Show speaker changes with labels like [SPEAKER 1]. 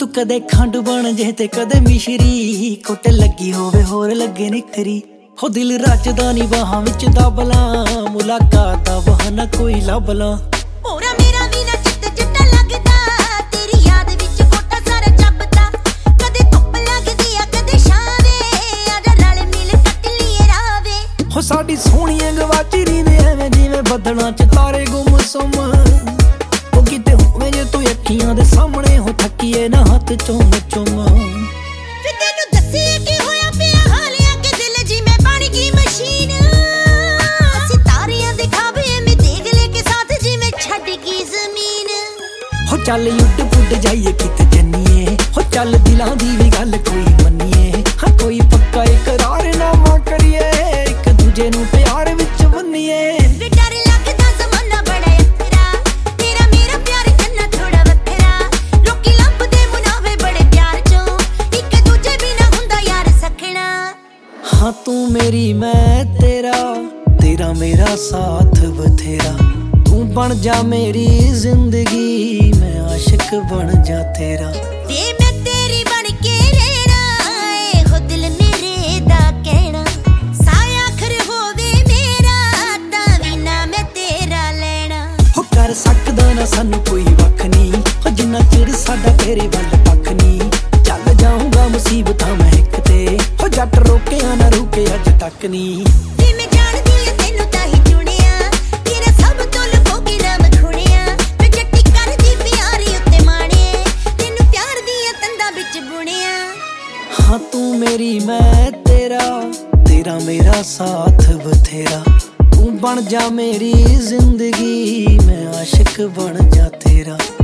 [SPEAKER 1] कदे खंड बन जे ते कदे मिश्री, कुट लगी होवे होर लगे निखरी। हो दिल रचदा नी बाहां विच दबला, मुलाकात दा बहाना कोई लभला।
[SPEAKER 2] होरा मेरा भी ना चिट्टा चिट्टा लगदा, तेरी याद विच कोटा सारा चबदा। कदे धुप लगदी आ कदे छावे, आजा रल मिल कट लीए रावे।
[SPEAKER 1] हो साडी सोहणियां गवाची रींदे एवें जिवें बदलां च तारे गुमसुम। हो किते होवे जे तू अखियां दे सामणे, हो थकीए ना हथ चुम चुम।
[SPEAKER 2] फिर तैनू दस्सीए कि होया पिया हालिया के दिल जिवें बन गई मशीन। सितारियां दिखावे में देख ले के साथ जिवें छड्ड गई जमीन।
[SPEAKER 1] हो चल युद्ध पुड जाइए किते जन्नीए, हो चल दिलां दी भी गल कोई मन्नीए। हाँ कोई पक्का इकरार नामा करिए, एक दूजे नू प्यार विच बन्नीए।
[SPEAKER 2] फिर डर लगदा ज़माना बड़ा अथरा, तेरा मेरा प्यार करना थोड़ा वखरा। लोकी लभदे मुनावे बड़े प्यार चों, एक दूजे बिना हुंदा यार सखना।
[SPEAKER 1] हाँ तू मेरी मैं तेरा, तेरा मेरा साथ बथेरा। तू बन जा मेरी जिंदगी, मैं आशिक बन जा तेरा।
[SPEAKER 2] वे मैं तेरी बन के रहना, ए हो दिल मेरे दा कहना। साया आखर होवे मेरा, तां वी ना मैं तेरा लेना।
[SPEAKER 1] हो कर सकदा ना सानू कोई वख नी, हो जिन्ना चिर साडा तेरे वल पख नी। चल जाऊंगा मुसीबतां मैं हिक ते, हो जट रोकिया ना रुके अज तक नी।
[SPEAKER 2] वे मैं जानदी आ तैनू तां ही चुनिया, तेरा सब तो लुको के नाम खुणिया। मैं जट्टी करदी प्यारी उत्ते माणे, तैनू प्यार दियां तंदां विच बुणिया।
[SPEAKER 1] हाँ तू मेरी मैं तेरा, तेरा मेरा साथ बथेरा। तू बन जा मेरी जिंदगी, मैं आशिक बन जा तेरा।